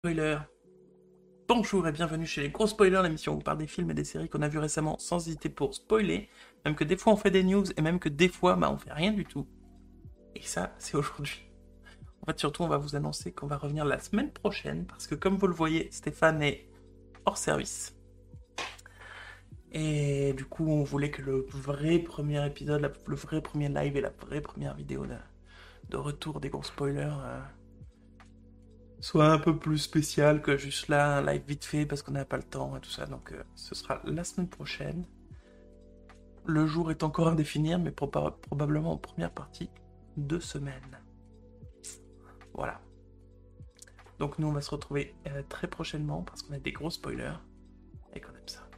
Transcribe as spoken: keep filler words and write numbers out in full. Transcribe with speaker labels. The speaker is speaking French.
Speaker 1: Spoiler. Bonjour et bienvenue chez les gros spoilers, l'émission où on parle des films et des séries qu'on a vus récemment sans hésiter pour spoiler, même que des fois on fait des news et même que des fois bah, on fait rien du tout. Et ça, c'est aujourd'hui. En fait, surtout, on va vous annoncer qu'on va revenir la semaine prochaine parce que comme vous le voyez, Stéphane est hors service. Et du coup, on voulait que le vrai premier épisode, la- le vrai premier live et la vraie première vidéo de, de retour des gros spoilers euh, soit un peu plus spécial que juste là, un live vite fait parce qu'on n'a pas le temps et tout ça. Donc euh, ce sera la semaine prochaine. Le jour est encore à définir, mais proba- probablement en première partie, deux semaines. Voilà. Donc nous, on va se retrouver euh, très prochainement parce qu'on a des gros spoilers et qu'on aime ça.